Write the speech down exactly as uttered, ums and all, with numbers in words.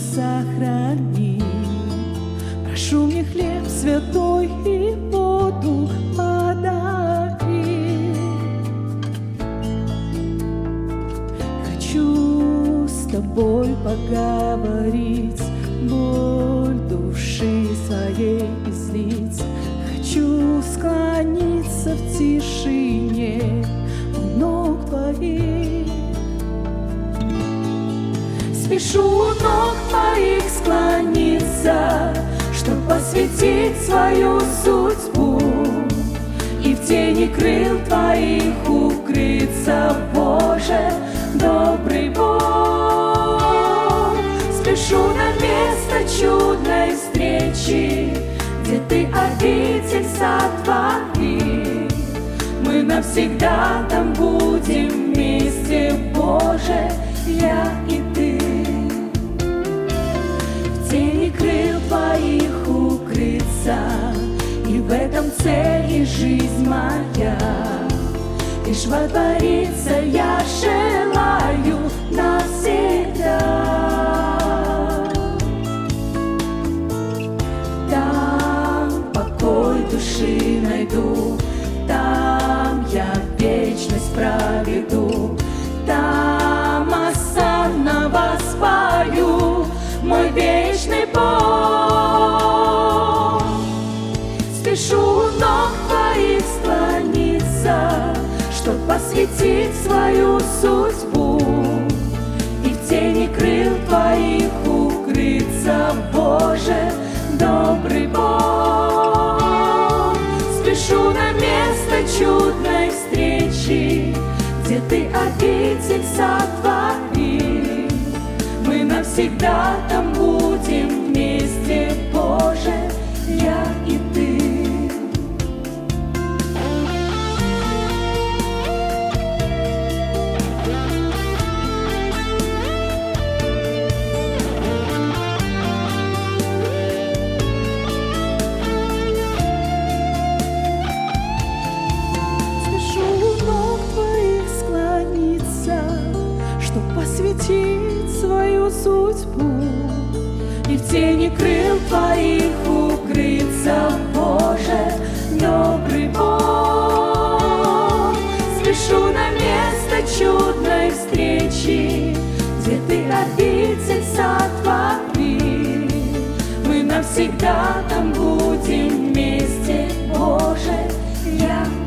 сохрани. Прошу мне хлеб святой и воду подари. Хочу с тобой поговорить, боль души своей излить. Хочу склониться в тишине у ног твоих. Спешу у ног твоих склониться, чтоб посвятить свою судьбу и в тени крыл твоих укрыться, Боже, добрый Бог. Спешу на место чудной встречи, где ты обитель сотвори. Мы навсегда там будем вместе, Боже, я и ты. В тени крыл твоих укрыться, и в этом цель и жизнь моя. Лишь водвориться я желаю навсегда. Там покой души найду, там я вечность проведу, там осанна воспою мой вечный Бог. Спешу у ног твоих склониться, чтоб посвятить свою судьбу и в тени крыл твоих укрыться, Боже, добрый Бог. Спешу на место чудной встречи, где ты обитель сотвори. Мы навсегда там будем вместе, Боже, я и ты. Посвятить свою судьбу и в тени крыл твоих укрыться, Боже, добрый Бог. Спешу на место чудной встречи, где ты обитель сотвори. Мы навсегда там будем вместе, Боже, я